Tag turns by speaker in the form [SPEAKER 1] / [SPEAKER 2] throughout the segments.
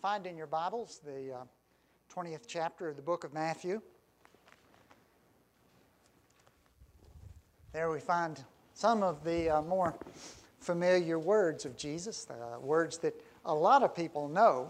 [SPEAKER 1] find in your Bibles the 20th chapter of the book of Matthew. There we find some of the more familiar words of Jesus, words that a lot of people know.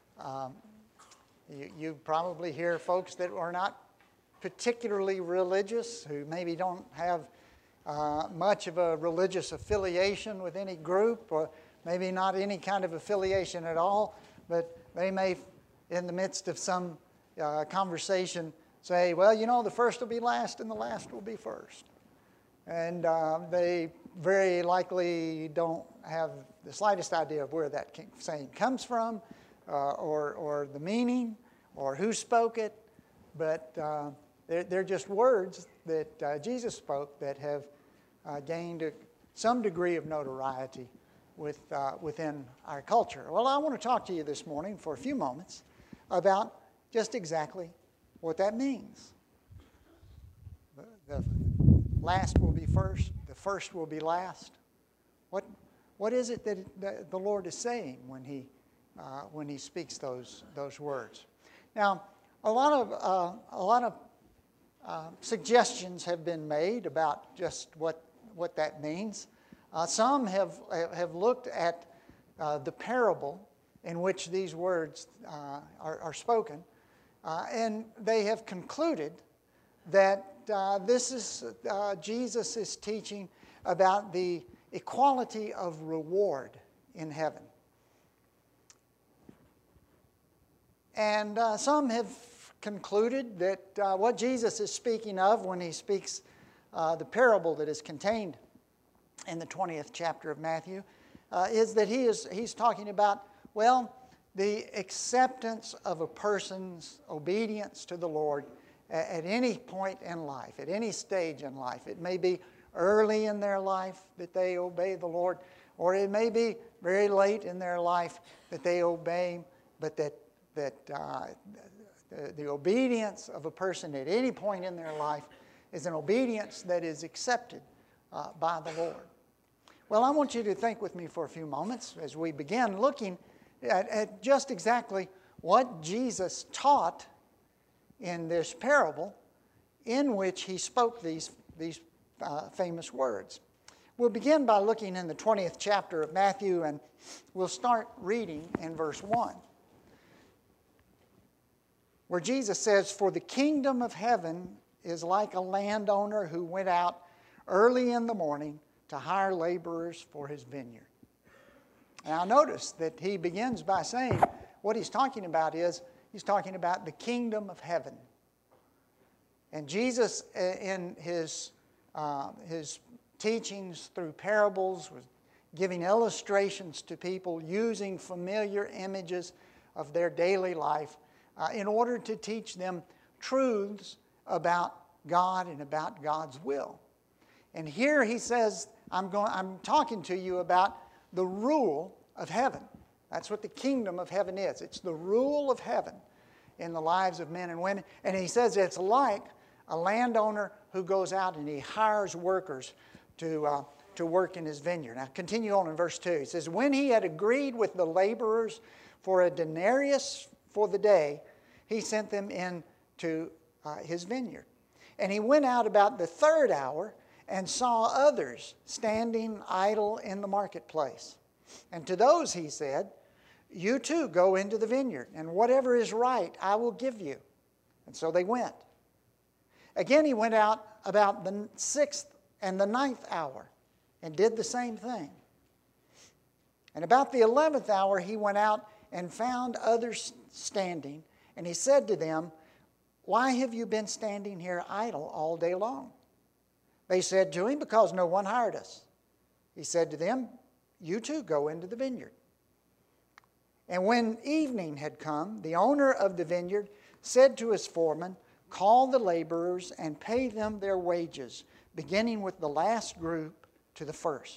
[SPEAKER 1] You probably hear folks that are not particularly religious, who maybe don't have much of a religious affiliation with any group, or maybe not any kind of affiliation at all, but they may, in the midst of some conversation, say, well, you know, the first will be last and the last will be first. And they very likely don't have the slightest idea of where that saying comes from, or the meaning, or who spoke it. But they're just words that Jesus spoke that have gained some degree of notoriety within our culture. Well, I want to talk to you this morning for a few moments about just exactly what that means. The last will be first, the first will be last. What is it that the Lord is saying when He speaks those words? Now, a lot of suggestions have been made about just what that means. Some have looked at the parable in which these words are spoken, and they have concluded that Jesus is teaching about the equality of reward in heaven. And some have concluded that what Jesus is speaking of when He speaks the parable that is contained in the 20th chapter of Matthew is that he's talking about, well, the acceptance of a person's obedience to the Lord at any point in life, at any stage in life. It may be early in their life that they obey the Lord, or it may be very late in their life that they obey Him, but that the obedience of a person at any point in their life is an obedience that is accepted by the Lord. Well, I want you to think with me for a few moments as we begin looking at just exactly what Jesus taught in this parable in which He spoke these famous words. We'll begin by looking in the 20th chapter of Matthew, and we'll start reading in verse 1. Where Jesus says, "For the kingdom of heaven is like a landowner who went out early in the morning to hire laborers for his vineyard." Now notice that he begins by saying what he's talking about is, he's talking about the kingdom of heaven. And Jesus, in his teachings through parables, was giving illustrations to people using familiar images of their daily life in order to teach them truths about God and about God's will. And here he says, I'm talking to you about the rule of heaven. That's what the kingdom of heaven is. It's the rule of heaven in the lives of men and women. And he says it's like a landowner who goes out and he hires workers to work in his vineyard. Now continue on in verse 2. He says, "When he had agreed with the laborers for a denarius for the day, he sent them into his vineyard. And he went out about the third hour and saw others standing idle in the marketplace. And to those he said, 'You too go into the vineyard, and whatever is right I will give you.' And so they went. Again he went out about the 6th and the 9th hour and did the same thing. And about the 11th hour he went out and found others standing, and he said to them, 'Why have you been standing here idle all day long?' They said to him, 'Because no one hired us.' He said to them, 'You too go into the vineyard.' And when evening had come, the owner of the vineyard said to his foreman, 'Call the laborers and pay them their wages, beginning with the last group to the first.'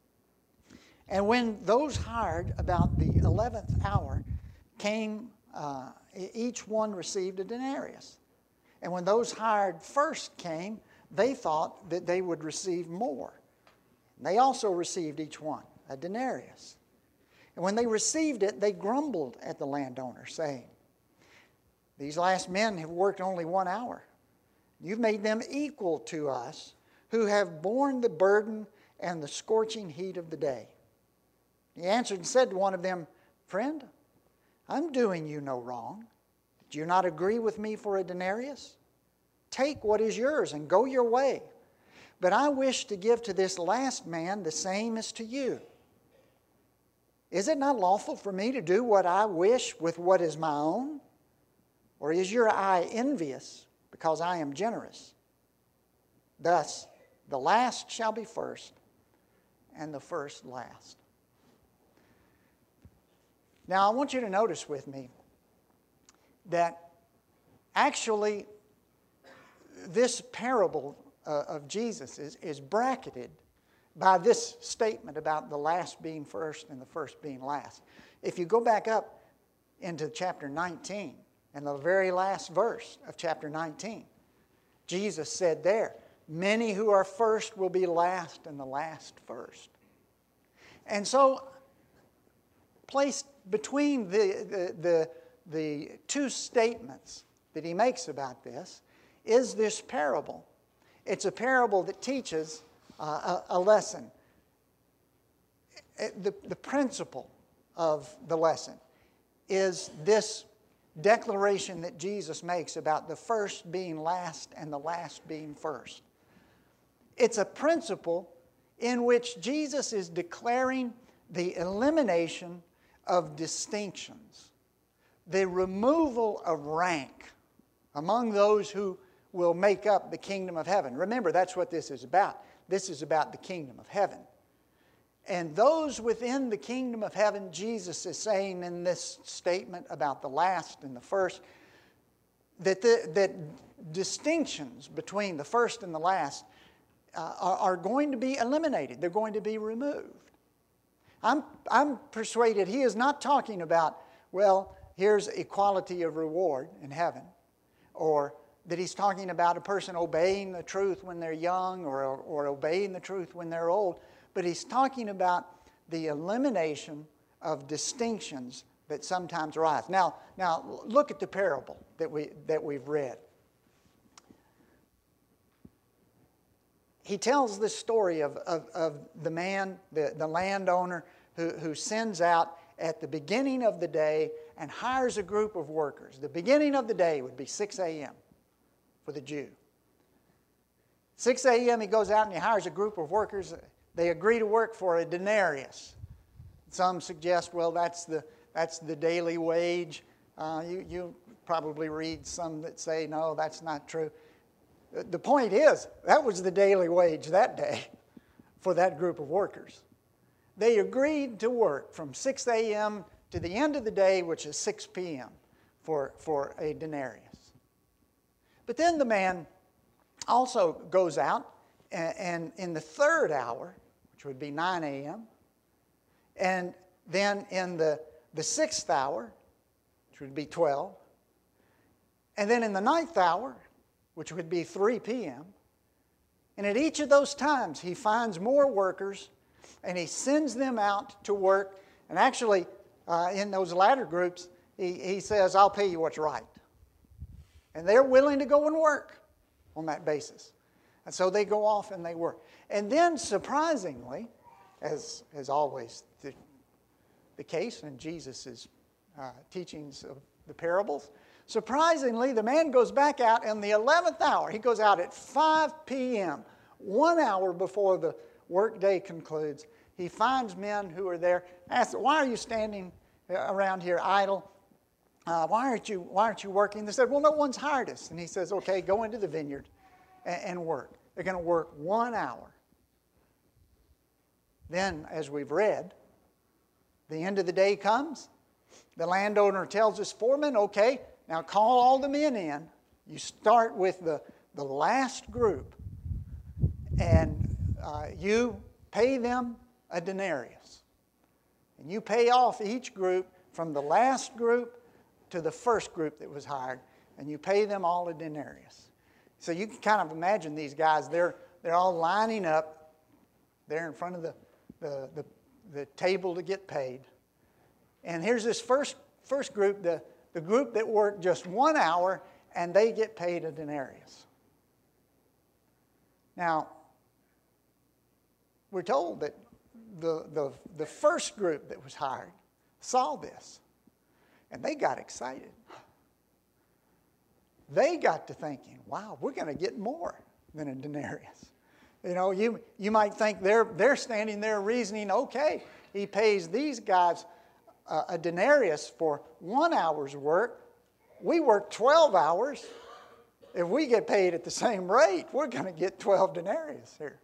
[SPEAKER 1] And when those hired about the 11th hour came, each one received a denarius. And when those hired first came, they thought that they would receive more. They also received each one a denarius. And when they received it, they grumbled at the landowner, saying, these last men have worked only 1 hour. You've made them equal to us, who have borne the burden and the scorching heat of the day. He answered and said to one of them, friend, I'm doing you no wrong. Do you not agree with me for a denarius? Take what is yours and go your way. But I wish to give to this last man the same as to you. Is it not lawful for me to do what I wish with what is my own? Or is your eye envious because I am generous? Thus, the last shall be first, and the first last. Now, I want you to notice with me that actually this parable of Jesus is bracketed by this statement about the last being first and the first being last. If you go back up into chapter 19, in the very last verse of chapter 19, Jesus said there, many who are first will be last, and the last first. And so, placed between the two statements that he makes about this is this parable. It's a parable that teaches a lesson. The principle of the lesson is this declaration that Jesus makes about the first being last and the last being first. It's a principle in which Jesus is declaring the elimination of distinctions, the removal of rank among those who will make up the kingdom of heaven. Remember, that's what this is about. This is about the kingdom of heaven. And those within the kingdom of heaven, Jesus is saying in this statement about the last and the first, that distinctions between the first and the last are going to be eliminated. They're going to be removed. I'm persuaded he is not talking about, well, here's equality of reward in heaven, or that he's talking about a person obeying the truth when they're young or obeying the truth when they're old. But he's talking about the elimination of distinctions that sometimes arise. Now look at the parable that we've read. He tells this story of the man, the landowner, who sends out at the beginning of the day and hires a group of workers. The beginning of the day would be 6 a.m. for the Jew. 6 a.m. he goes out and he hires a group of workers. They agree to work for a denarius. Some suggest, well, that's the daily wage. You probably read some that say, no, that's not true. The point is, that was the daily wage that day for that group of workers. They agreed to work from 6 a.m. to the end of the day, which is 6 p.m. for a denarius. But then the man also goes out and in the third hour, which would be 9 a.m., and then in the sixth hour, which would be 12, and then in the ninth hour, which would be 3 p.m., and at each of those times he finds more workers and he sends them out to work. And actually, in those latter groups, he says, I'll pay you what's right. And they're willing to go and work on that basis. And so they go off and they work. And then, surprisingly, as always the case in Jesus' teachings of the parables, surprisingly, the man goes back out in the 11th hour. He goes out at 5 p.m., 1 hour before the workday concludes. He finds men who are there, asks, why are you standing around here idle? Why aren't you working? They said, well, no one's hired us. And he says, okay, go into the vineyard and work. They're going to work 1 hour. Then, as we've read, the end of the day comes. The landowner tells his foreman, okay, now call all the men in. You start with the last group, and you pay them a denarius. And you pay off each group from the last group to the first group that was hired, and you pay them all a denarius. So you can kind of imagine these guys, they're all lining up there in front of the table to get paid. And here's this first group, the group that worked just 1 hour, and they get paid a denarius. Now, we're told that the first group that was hired saw this, and they got excited. They got to thinking, wow, we're going to get more than a denarius. You know, you might think they're standing there reasoning, okay, he pays these guys a denarius for 1 hour's work. We work 12 hours. If we get paid at the same rate, we're going to get 12 denarius here.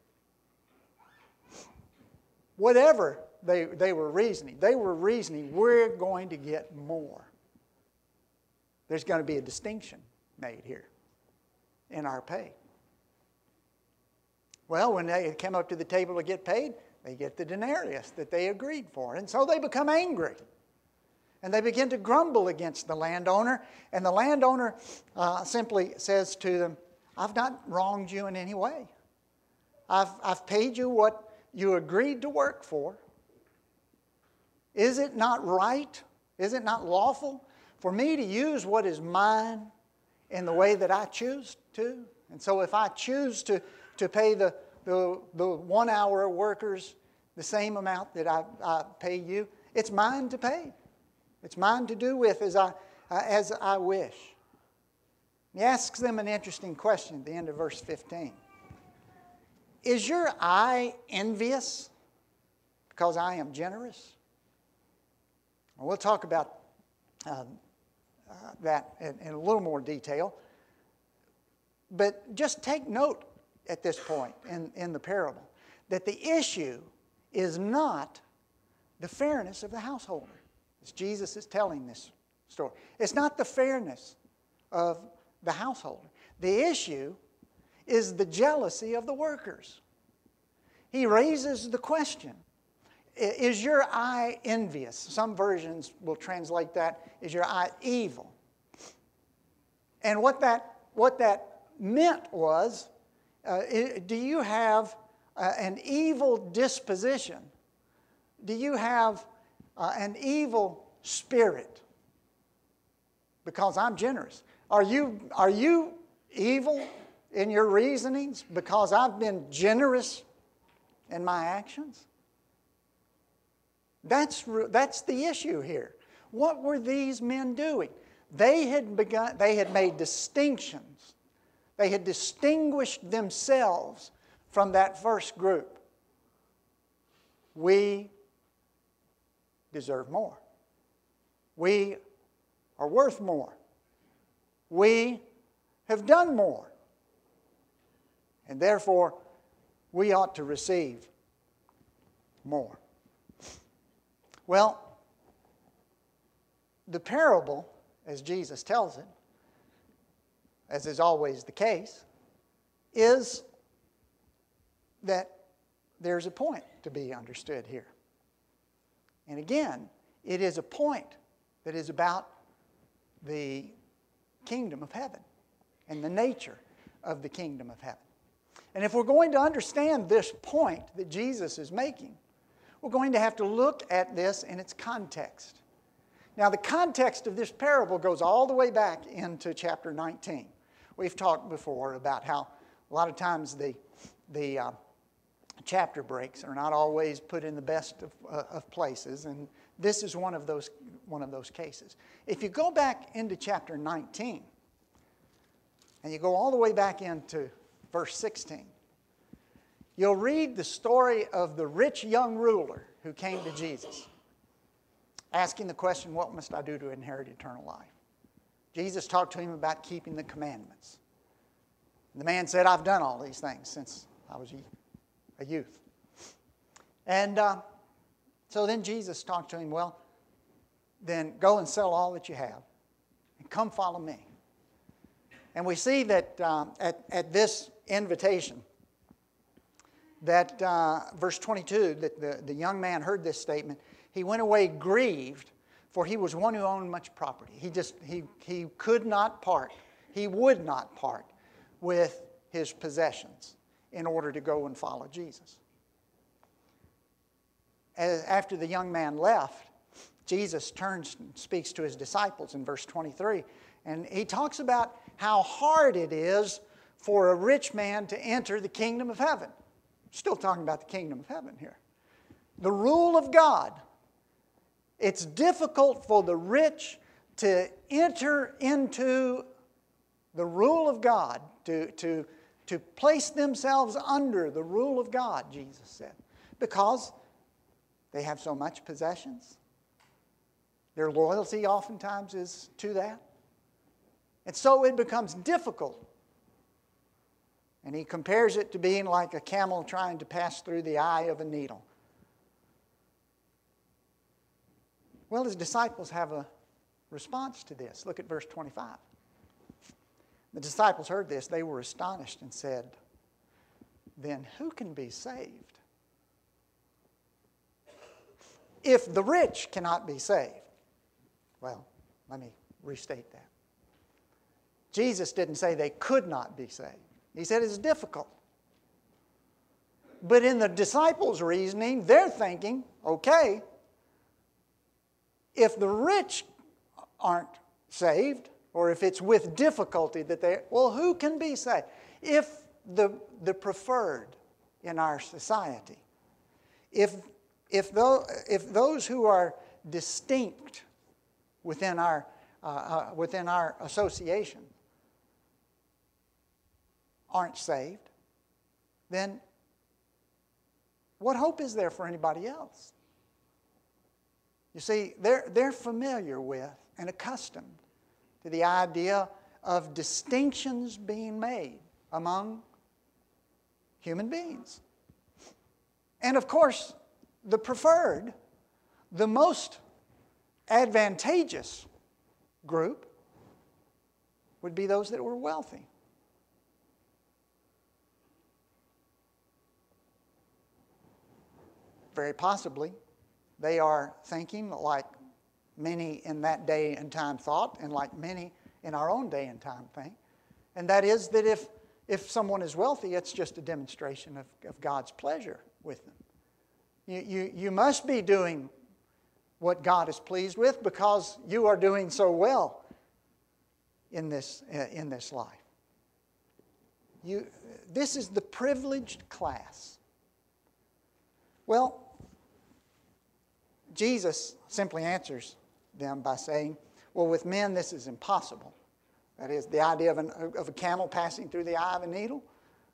[SPEAKER 1] Whatever they were reasoning, we're going to get more. There's going to be a distinction made here in our pay. Well, when they come up to the table to get paid, they get the denarius that they agreed for. And so they become angry. And they begin to grumble against the landowner. And the landowner simply says to them, I've not wronged you in any way. I've paid you what you agreed to work for. Is it not right? Is it not lawful for me to use what is mine in the way that I choose to? And so if I choose to pay the 1 hour workers the same amount that I pay you, it's mine to pay. It's mine to do with as I wish. He asks them an interesting question at the end of verse 15. Is your eye envious because I am generous? Well, we'll talk about that in a little more detail. But just take note at this point in the parable that the issue is not the fairness of the householder. As Jesus is telling this story. It's not the fairness of the householder. The issue is the jealousy of the workers. He raises the question, is your eye envious? Some versions will translate that, is your eye evil? And what that meant was, do you have an evil disposition? Do you have an evil spirit? Because I'm generous. Are you evil in your reasonings because I've been generous in my actions? That's the issue here. What were these men doing? They had made distinctions. They had distinguished themselves from that first group. We deserve more. We are worth more. We have done more. And therefore, we ought to receive more. Well, the parable, as Jesus tells it, as is always the case, is that there's a point to be understood here. And again, it is a point that is about the kingdom of heaven and the nature of the kingdom of heaven. And if we're going to understand this point that Jesus is making, we're going to have to look at this in its context. Now, the context of this parable goes all the way back into chapter 19. We've talked before about how a lot of times the chapter breaks are not always put in the best of places, and this is one of those cases. If you go back into chapter 19, and you go all the way back into verse 16, you'll read the story of the rich young ruler who came to Jesus, asking the question, what must I do to inherit eternal life? Jesus talked to him about keeping the commandments. The man said, I've done all these things since I was a youth. And so then Jesus talked to him, well, then go and sell all that you have and come follow me. And we see that at this invitation, that verse 22, that the young man heard this statement, he went away grieved, for he was one who owned much property. He could not part. He would not part with his possessions in order to go and follow Jesus. After the young man left, Jesus turns and speaks to his disciples in verse 23, and he talks about how hard it is for a rich man to enter the kingdom of heaven. Still talking about the kingdom of heaven here. The rule of God. It's difficult for the rich to enter into the rule of God, to place themselves under the rule of God, Jesus said, because they have so much possessions. Their loyalty oftentimes is to that. And so it becomes difficult. And he compares it to being like a camel trying to pass through the eye of a needle. Well, his disciples have a response to this. Look at verse 25. The disciples heard this. They were astonished and said, "Then who can be saved? If the rich cannot be saved." Well, let me restate that. Jesus didn't say they could not be saved. He said it's difficult. But in the disciples' reasoning, they're thinking, okay, if the rich aren't saved, or if it's with difficulty that well, who can be saved? If the preferred in our society, if those who are distinct within our association aren't saved, then what hope is there for anybody else? You see, they're familiar with and accustomed to the idea of distinctions being made among human beings. And of course, the preferred, the most advantageous group would be those that were wealthy. Very possibly, they are thinking like many in that day and time thought, and like many in our own day and time think. And that is that if someone is wealthy, it's just a demonstration of God's pleasure with them. You must be doing what God is pleased with because you are doing so well in this life. This is the privileged class. Well, Jesus simply answers them by saying, well, with men this is impossible. That is, the idea of a camel passing through the eye of a needle.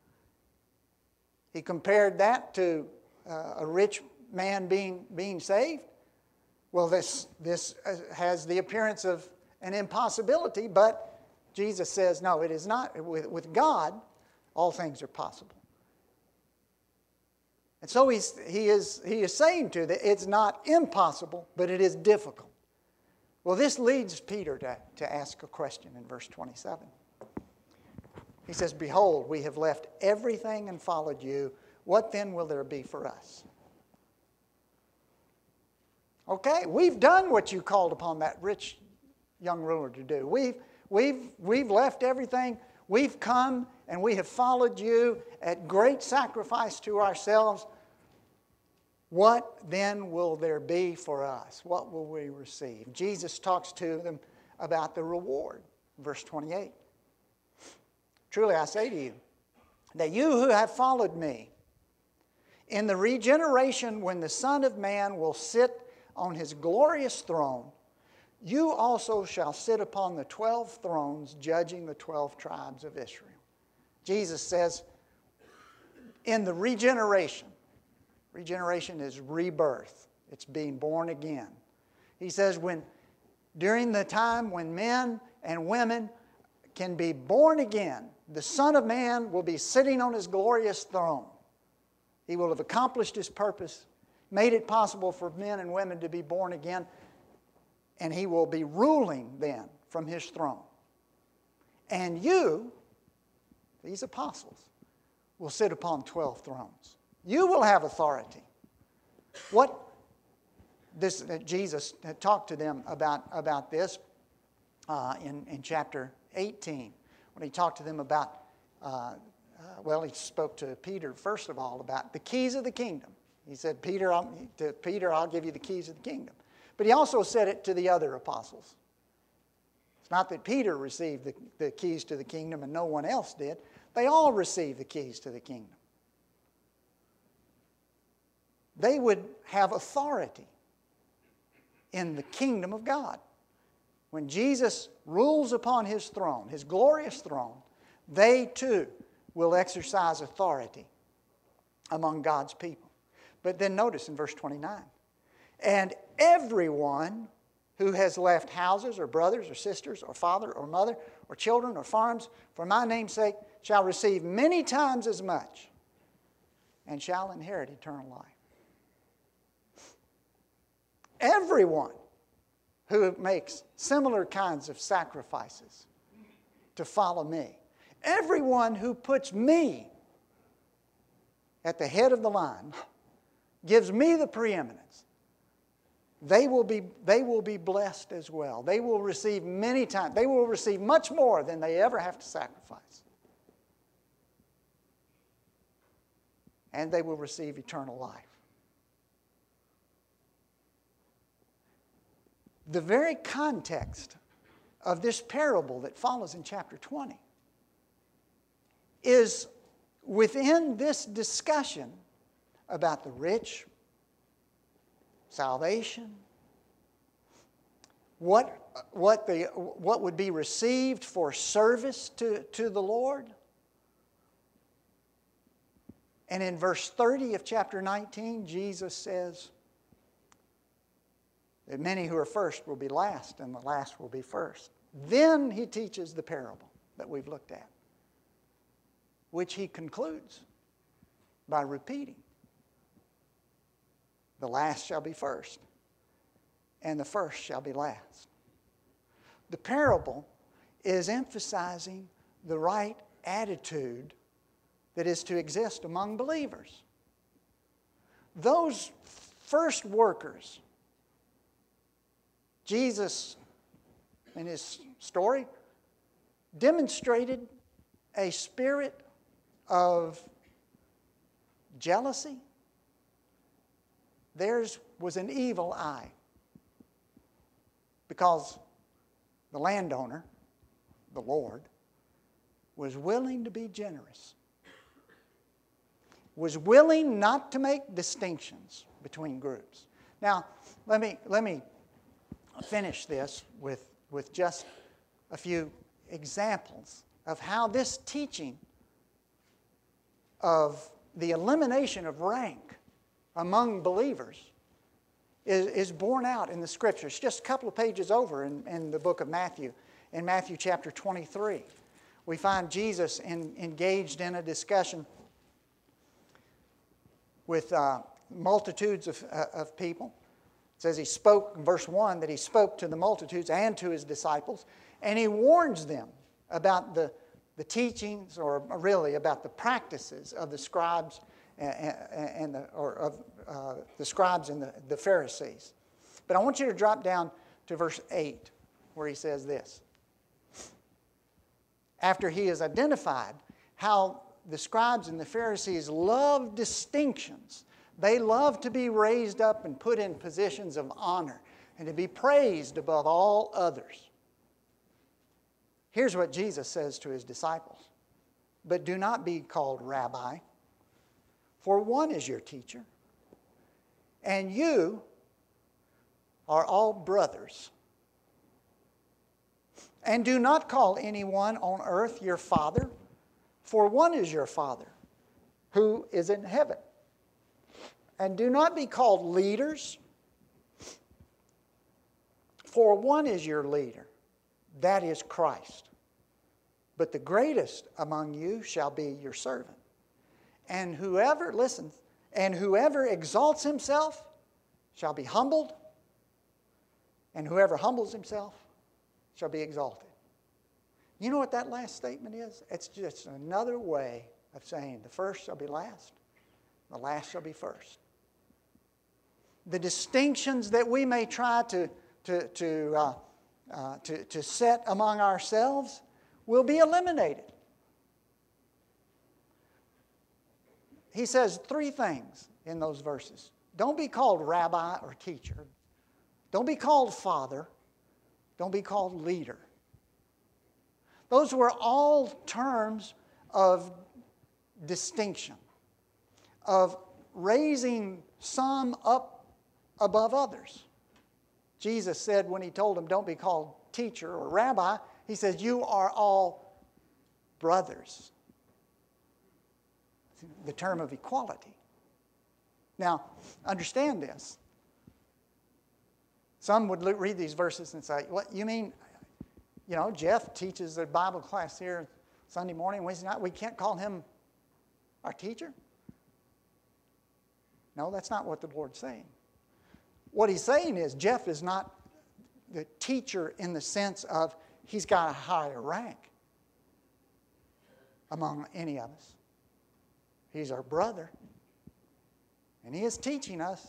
[SPEAKER 1] He compared that to a rich man being saved. Well, this has the appearance of an impossibility, but Jesus says, no, it is not. With God, all things are possible. And so he is saying to them, it's not impossible, but it is difficult. Well, this leads Peter to ask a question in verse 27. He says, "Behold, we have left everything and followed you. What then will there be for us?" Okay, we've done what you called upon that rich young ruler to do. We've left everything. We've come and we have followed you at great sacrifice to ourselves. What then will there be for us? What will we receive? Jesus talks to them about the reward. Verse 28. "Truly I say to you, that you who have followed me, in the regeneration when the Son of Man will sit on his glorious throne, you also shall sit upon the 12 thrones, judging the 12 tribes of Israel." Jesus says, in the regeneration is rebirth. It's being born again. He says, during the time when men and women can be born again, the Son of Man will be sitting on his glorious throne. He will have accomplished his purpose, made it possible for men and women to be born again, and he will be ruling then from his throne. And you, these apostles, will sit upon 12 thrones. You will have authority. Jesus had talked to them about this in chapter 18, when he talked to them about, he spoke to Peter first of all about the keys of the kingdom. He said, Peter, I'll give you the keys of the kingdom. But he also said it to the other apostles. It's not that Peter received the keys to the kingdom and no one else did. They all received the keys to the kingdom. They would have authority in the kingdom of God. When Jesus rules upon his throne, his glorious throne, they too will exercise authority among God's people. But then notice in verse 29, and everyone who has left houses or brothers or sisters or father or mother or children or farms for my name's sake shall receive many times as much and shall inherit eternal life. Everyone who makes similar kinds of sacrifices to follow me, everyone who puts me at the head of the line, gives me the preeminence, they will be blessed as well. They will receive many times. They will receive much more than they ever have to sacrifice. And they will receive eternal life. The very context of this parable that follows in chapter 20 is within this discussion about the rich, salvation, what would be received for service to the Lord. And in verse 30 of chapter 19, Jesus says that many who are first will be last and the last will be first. Then he teaches the parable that we've looked at, which he concludes by repeating. The last shall be first, and the first shall be last. The parable is emphasizing the right attitude that is to exist among believers. Those first workers, Jesus, in his story, demonstrated a spirit of jealousy. Theirs was an evil eye, because the landowner, the Lord, was willing to be generous, was willing not to make distinctions between groups. Now, let me finish this with just a few examples of how this teaching of the elimination of rank among believers is borne out in the Scriptures. Just a couple of pages over in the book of Matthew, in Matthew chapter 23, we find Jesus engaged in a discussion with multitudes of people. It says he spoke, in verse 1, that he spoke to the multitudes and to his disciples, and he warns them about the teachings, or really about the practices of the scribes and the scribes and the Pharisees. But I want you to drop down to verse 8, where he says this. After he has identified how the scribes and the Pharisees love distinctions, they love to be raised up and put in positions of honor and to be praised above all others. Here's what Jesus says to his disciples. But do not be called rabbi, for one is your teacher, and you are all brothers. And do not call anyone on earth your father, for one is your Father, who is in heaven. And do not be called leaders, for one is your leader, that is Christ. But the greatest among you shall be your servant. And whoever, listen, and whoever exalts himself shall be humbled, and whoever humbles himself shall be exalted. You know what that last statement is? It's just another way of saying the first shall be last, the last shall be first. The distinctions that we may try to set among ourselves will be eliminated. He says three things in those verses. Don't be called rabbi or teacher. Don't be called father. Don't be called leader. Those were all terms of distinction, of raising some up above others. Jesus said when he told them, don't be called teacher or rabbi, he says, you are all brothers. The term of equality. Now, understand this. Some would read these verses and say, what, you mean, Jeff teaches a Bible class here Sunday morning, Wednesday night. We can't call him our teacher? No, that's not what the Lord's saying. What he's saying is Jeff is not the teacher in the sense of he's got a higher rank among any of us. He's our brother, and he is teaching us.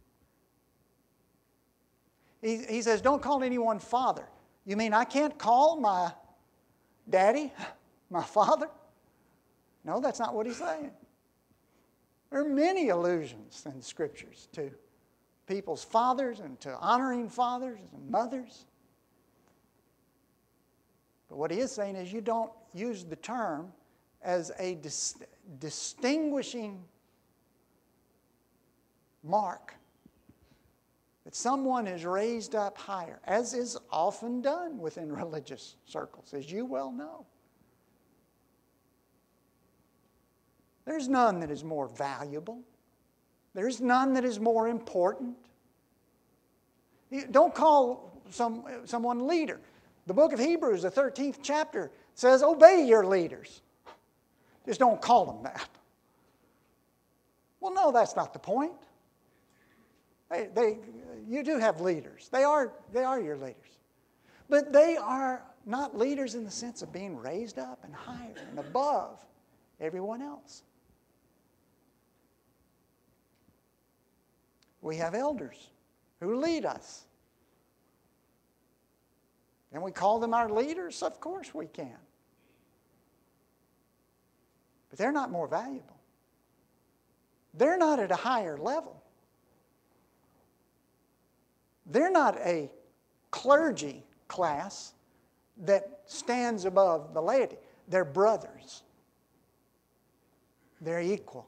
[SPEAKER 1] He says, don't call anyone father. You mean I can't call my daddy my father? No, that's not what he's saying. There are many allusions in the Scriptures to people's fathers and to honoring fathers and mothers. But what he is saying is you don't use the term as a distinguishing mark that someone is raised up higher, as is often done within religious circles, as you well know. There's none that is more valuable. There's none that is more important. Don't call someone leader. The book of Hebrews, the 13th chapter, says, obey your leaders. Just don't call them that. Well, no, that's not the point. You do have leaders. They are your leaders. But they are not leaders in the sense of being raised up and higher and above everyone else. We have elders who lead us. Can we call them our leaders? Of course we can. But they're not more valuable. They're not at a higher level. They're not a clergy class that stands above the laity. They're brothers. They're equal.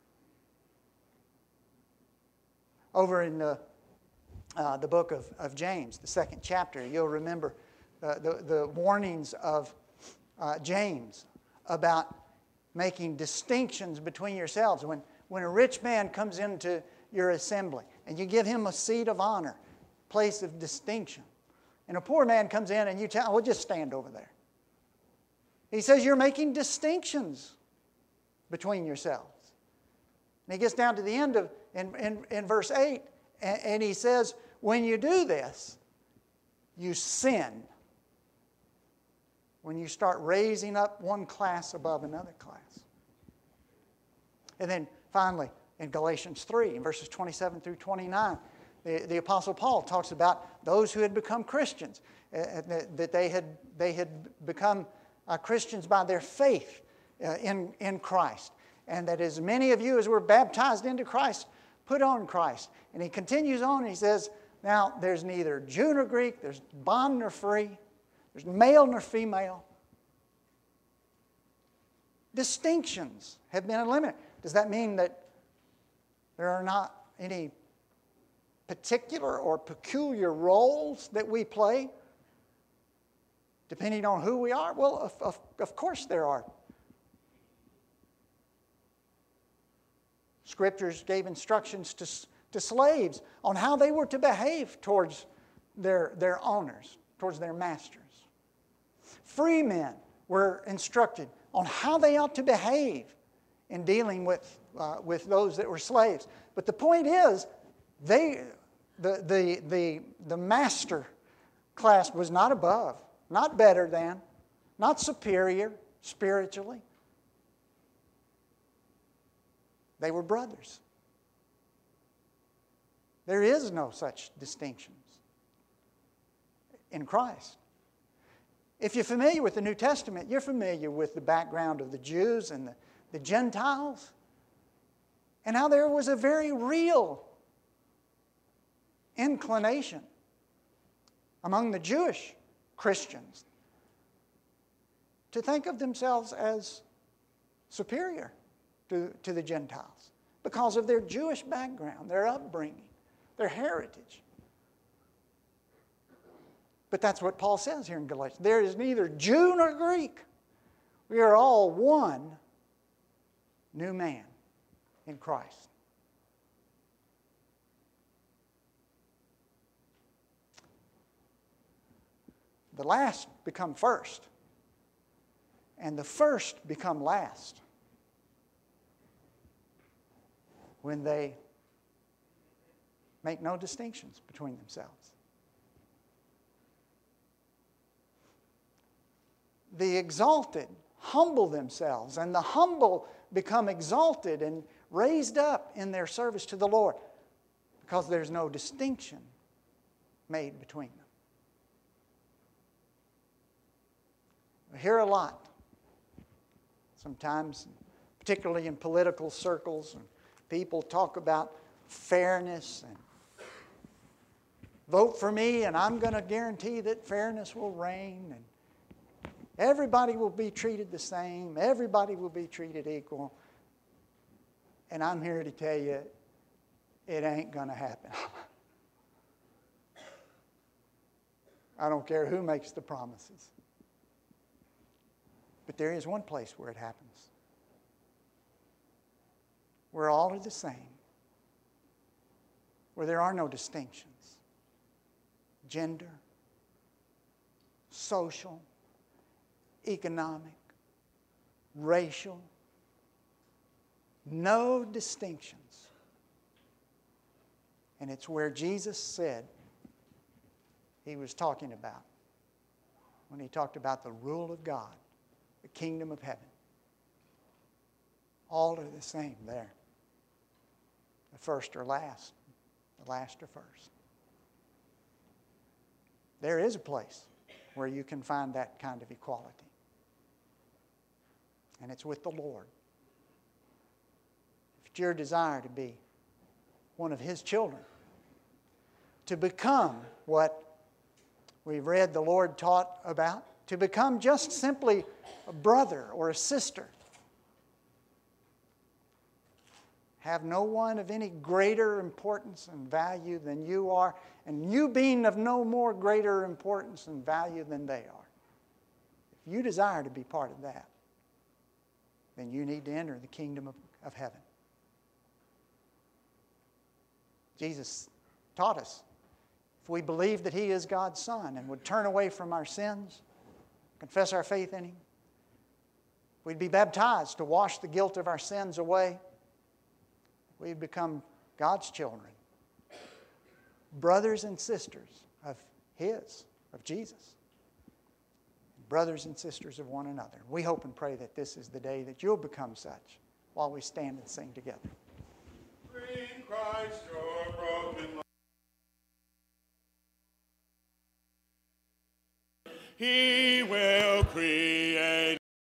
[SPEAKER 1] Over in the book of James, the 2nd chapter, you'll remember the warnings of James about making distinctions between yourselves. When a rich man comes into your assembly and you give him a seat of honor, place of distinction, and a poor man comes in and you tell him, well, just stand over there. He says you're making distinctions between yourselves. And he gets down to the end of, in verse 8, and he says, when you do this, you sin. When you start raising up one class above another class. And then finally, in Galatians 3, in verses 27 through 29, the Apostle Paul talks about those who had become Christians, that they had become Christians by their faith in Christ. And that as many of you as were baptized into Christ, put on Christ. And he continues on and he says, now there's neither Jew nor Greek, there's bond nor free, there's male nor female. Distinctions have been eliminated. Does that mean that there are not any particular or peculiar roles that we play depending on who we are? Well, of course there are. Scriptures gave instructions to slaves on how they were to behave towards their owners, towards their masters. Free men were instructed on how they ought to behave in dealing with those that were slaves. But the point is, the master class was not above, not better than, not superior spiritually. They were brothers. There is no such distinctions in Christ. If you're familiar with the New Testament, you're familiar with the background of the Jews and the Gentiles, and how there was a very real inclination among the Jewish Christians to think of themselves as superior to the Gentiles because of their Jewish background, their upbringing, their heritage. But that's what Paul says here in Galatians. There is neither Jew nor Greek. We are all one new man in Christ. The last become first, and the first become last when they make no distinctions between themselves. The exalted humble themselves, and the humble become exalted and raised up in their service to the Lord because there's no distinction made between them. We hear a lot, sometimes, particularly in political circles, and people talk about fairness and vote for me and I'm going to guarantee that fairness will reign and everybody will be treated the same, everybody will be treated equal. And I'm here to tell you, it ain't going to happen. I don't care who makes the promises. But there is one place where it happens, where all are the same, where there are no distinctions, gender, social, economic, racial, no distinctions. And it's where Jesus said he was talking about when he talked about the rule of God, the kingdom of heaven. All are the same there. The first are last, the last are first. There is a place where you can find that kind of equality. And it's with the Lord. If it's your desire to be one of His children, to become what we've read the Lord taught about, to become just simply a brother or a sister, have no one of any greater importance and value than you are, and you being of no more greater importance and value than they are. If you desire to be part of that, then you need to enter the kingdom of heaven. Jesus taught us, if we believe that He is God's Son and would turn away from our sins, confess our faith in Him, we'd be baptized to wash the guilt of our sins away. We've become God's children, brothers and sisters of His, of Jesus, brothers and sisters of one another. We hope and pray that this is the day that you'll become such while we stand and sing together.
[SPEAKER 2] Bring Christ your broken life. He will create.